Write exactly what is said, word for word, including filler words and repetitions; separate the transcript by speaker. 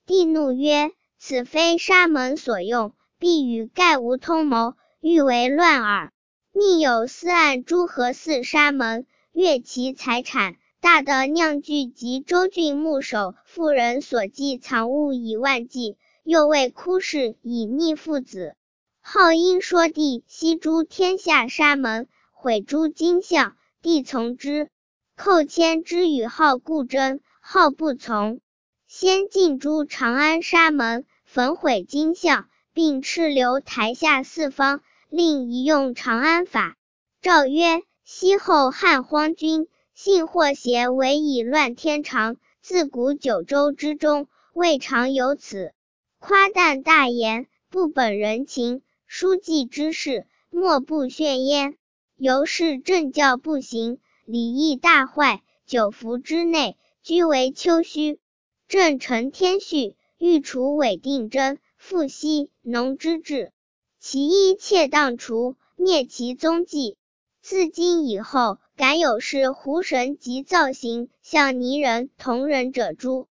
Speaker 1: 帝怒曰：此非沙门所用，必与盖无通谋，欲为乱耳。密有私暗诸河寺沙门，越其财产，大的酿具及州郡牧首妇人所寄藏物以万计，又为哭事以逆父子。号因说帝悉诛天下沙门，毁诸金像，帝从之。寇迁之与号故争，号不从。先尽诛长安沙门，焚毁金像，并斥留台下四方，令宜用长安法。诏曰：昔后汉荒君，信或邪为以乱天常，自古九州之中，未尝有此。夸诞大言，不本人情，书记之事，莫不炫焉。由是政教不行，礼义大坏，九服之内，居为丘墟。朕承天序，欲除伪定真，复息农之治，其一切当除，灭其踪迹。自今以后，敢有视狐神及造型像泥人、铜人者诛。